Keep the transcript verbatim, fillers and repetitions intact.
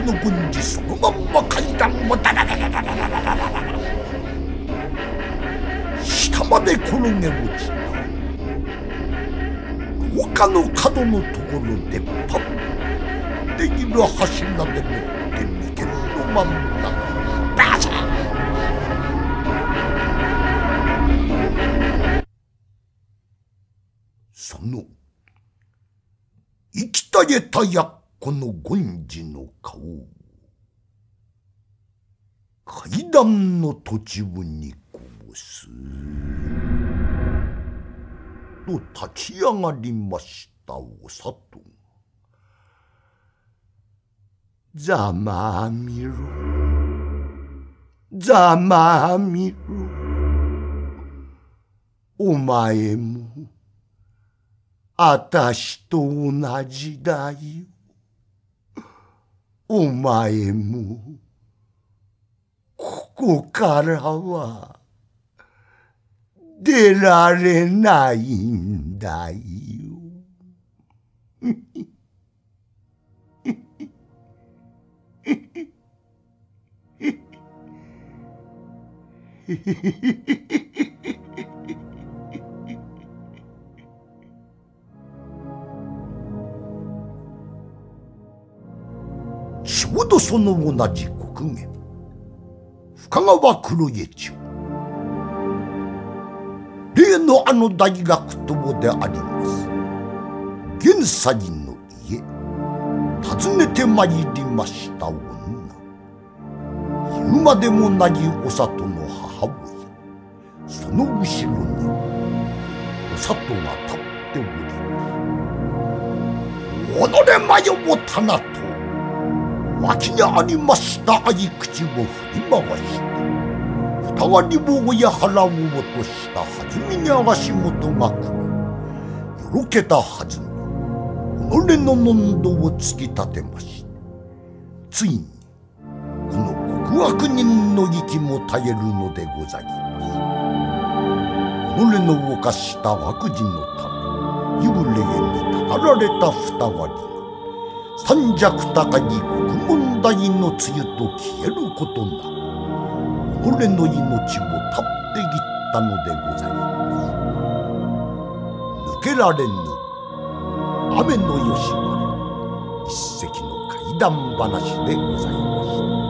の軍事そのまんま階段をダダダダダダダダダダ下まで転げ落ちた。廊下の角のところでパッできる柱でもって眉間の真ん中バシャン。その生き絶えたやっこの権次の顔を階段の途中にこぼすと立ち上がりましたお里。ざまあみろざまあみろ、お前もあたしと同じだよ。お前もここからは出られないんだよ。ちょうどその同じ刻限、深川黒家町、例のあの大学友であります源斎の家、訪ねてまいりました女、言うまでもないお里の母親。その後ろにお里が立っております。己まよもたなと脇にありました合い口を振り回して、二人を追い払おうとした弾みに足元が来る。よろけたはずに己の問答を突き立てまして、ついにこの極悪人の息も絶えるのでございます。己の犯した悪事のため、幽霊にたたられた二割が三尺高い極問題の露と消えることなく、己の命も絶っていったのでございます。抜けられぬ雨の吉原、一隻の怪談話でございました。